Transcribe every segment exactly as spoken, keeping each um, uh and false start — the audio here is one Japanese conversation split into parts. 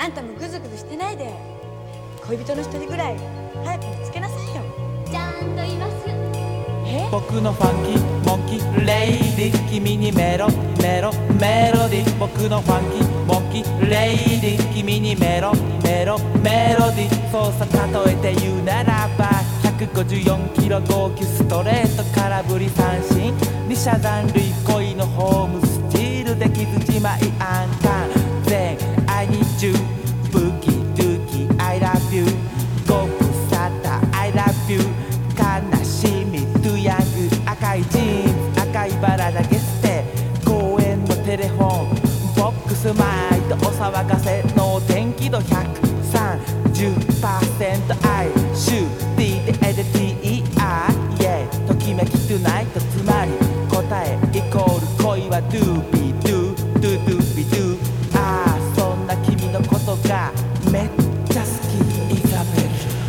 あんたもグズグズしてないで、恋人の一人ぐらい早く見つけなさいよ。 ちゃんといます。 え、 僕のファンキーモンキーレイディ、君にメロメロメロディ。僕のファンキーモンキーレイディ、君にメロメロメロディ。そうさ例えて言うならばひゃくごじゅうよんキロ号泣ストレート空振り三振、二者残塁恋のホームスチールできずじまいアンカー全 I need you ブキドゥキ I love you ご無沙汰 I love you 悲しみトゥヤング赤いジーンズ赤いバラ投げ捨て公園のテレフォンボックスマイとお騒がせの電気度ひゃくさんじゅっパーセント I シュー D で エルティーイーアーイエーときめきトゥナイトつまり答えイコール恋はドゥービードゥドゥドゥビドゥ。ああそんな君のことがめっちゃ好きイザベル。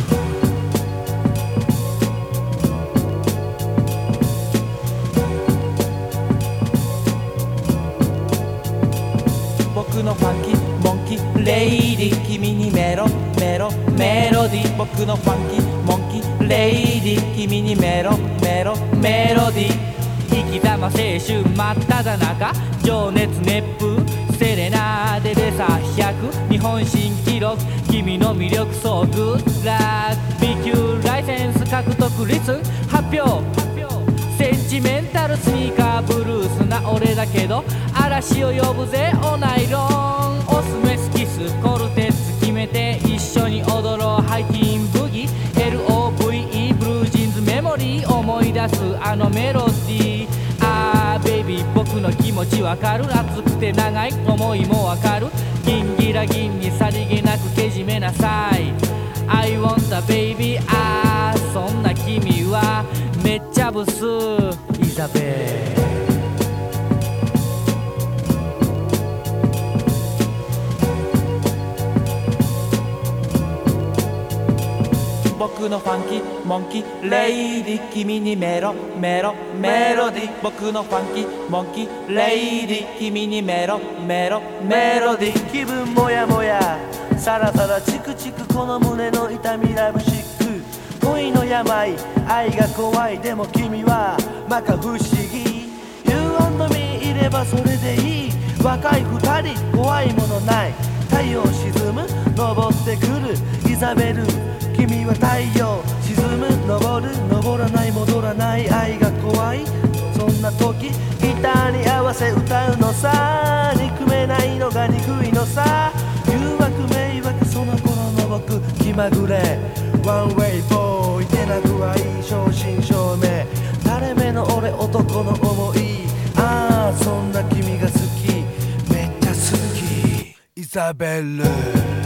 僕のファンキーモンキーレイディ、君にメロメロメロディ。僕のファンキーモンキーレイディ、君にメロメロメロディ。生き様青春真っ只中、情熱熱風セレナーデレサひゃく日本新記録、君の魅力そうグッラック B 級ライセンス獲得リスン発表。センチメンタルスニーカーブルースな俺だけど嵐を呼ぶぜオナイロン。オスメスキスコルテツ決めて一緒に踊ろうハイティーンブギ エルオーブイイー ブルージーンズメモリー思い出すあのメロディー。あーベイビー僕の気持ちわかる、熱くて長い思いもわかる、ギンギラギンにさりげなくけじめなさい I want a baby。 あーそんな君はめっちゃブスイザベル。僕のファンキーモンキーレイディ、君にメロメロメロディ。僕のファンキーモンキーレイディ、君にメロメロメロディ。 気分もやもやさらさらチクチクこの胸の痛みラブシック恋の病愛が怖いでも君はまか不思議 You and me いればそれでいい若い二人怖いものない太陽沈む昇ってくるイザベル君は太陽沈む昇る昇らない戻らない愛が怖いそんな時ギターに合わせ歌うのさ憎めないのが憎いのさ誘惑迷惑その頃の僕気まぐれワンウェイボーイ手なく愛正真正銘垂れ目の俺男の思いああそんな君が好きめっちゃ好きイザベル